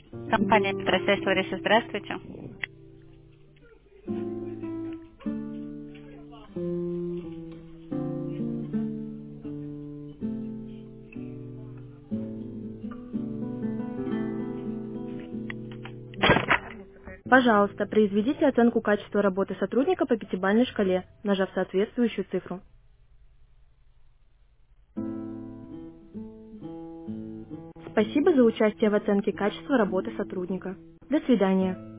Компания «Процесс Лариса», здравствуйте. Пожалуйста, произведите оценку качества работы сотрудника по пятибалльной шкале, нажав соответствующую цифру. Спасибо за участие в оценке качества работы сотрудника. До свидания.